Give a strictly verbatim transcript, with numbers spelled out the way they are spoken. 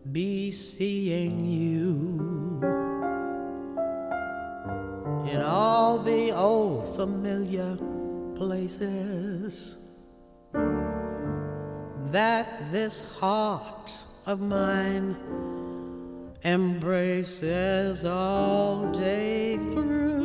be seeing you in all the old familiar places that this heart of mine embraces all day through.